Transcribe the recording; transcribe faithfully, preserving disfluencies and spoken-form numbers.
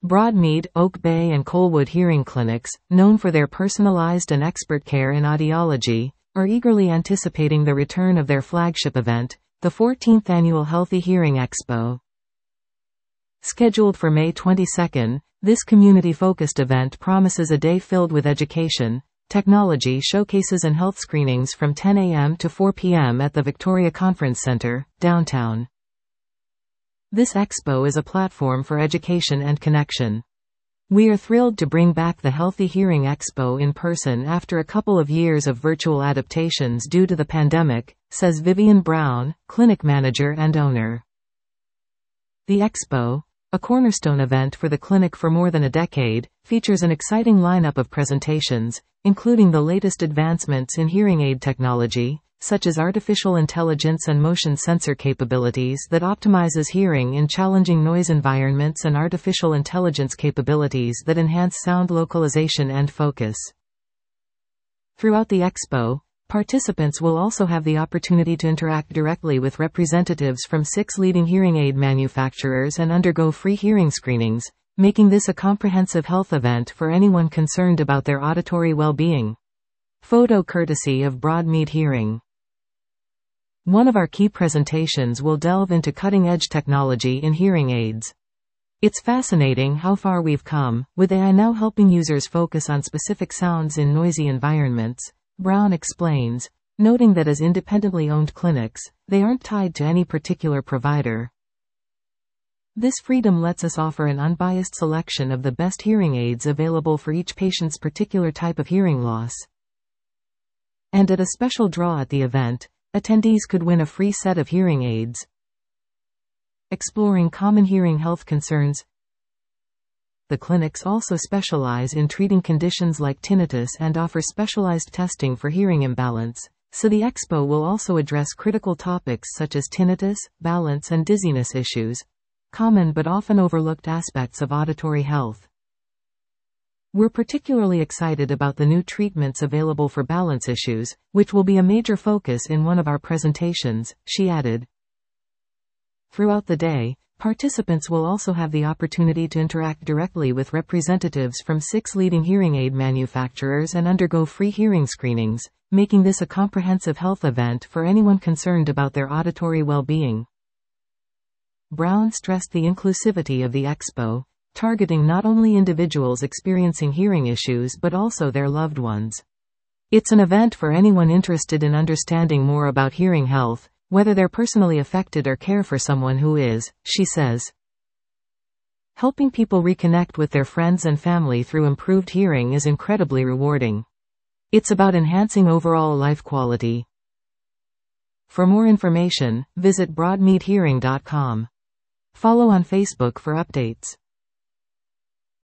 Broadmead, Oak Bay and Colwood hearing clinics, known for their personalized and expert care in audiology, are eagerly anticipating the return of their flagship event, the fourteenth Annual Healthy Hearing Expo. Scheduled for May twenty-second, this community-focused event promises a day filled with education, technology showcases and health screenings from ten a m to four p m at the Victoria Conference Centre, downtown. This expo is a platform for education and connection. We are thrilled to bring back the Healthy Hearing Expo in person after a couple of years of virtual adaptations due to the pandemic, says Vivian Brown, clinic manager and owner. The expo, a cornerstone event for the clinic for more than a decade, features an exciting lineup of presentations, including the latest advancements in hearing aid technology, such as artificial intelligence and motion sensor capabilities that optimizes hearing in challenging noise environments, and artificial intelligence capabilities that enhance sound localization and focus. Throughout the expo, participants will also have the opportunity to interact directly with representatives from six leading hearing aid manufacturers and undergo free hearing screenings, making this a comprehensive health event for anyone concerned about their auditory well-being. Photo courtesy of Broadmead Hearing. One of our key presentations will delve into cutting-edge technology in hearing aids. It's fascinating how far we've come, with A I now helping users focus on specific sounds in noisy environments, Brown explains, noting that as independently owned clinics, they aren't tied to any particular provider. This freedom lets us offer an unbiased selection of the best hearing aids available for each patient's particular type of hearing loss. And at a special draw at the event, attendees could win a free set of hearing aids. Exploring common hearing health concerns. The clinics also specialize in treating conditions like tinnitus and offer specialized testing for hearing imbalance, so the expo will also address critical topics such as tinnitus, balance and dizziness issues, common but often overlooked aspects of auditory health. We're particularly excited about the new treatments available for balance issues, which will be a major focus in one of our presentations, she added. Throughout the day, participants will also have the opportunity to interact directly with representatives from six leading hearing aid manufacturers and undergo free hearing screenings, making this a comprehensive health event for anyone concerned about their auditory well-being. Brown stressed the inclusivity of the expo, targeting not only individuals experiencing hearing issues but also their loved ones. It's an event for anyone interested in understanding more about hearing health, whether they're personally affected or care for someone who is, she says. Helping people reconnect with their friends and family through improved hearing is incredibly rewarding. It's about enhancing overall life quality. For more information, visit broadmead hearing dot com. Follow on Facebook for updates.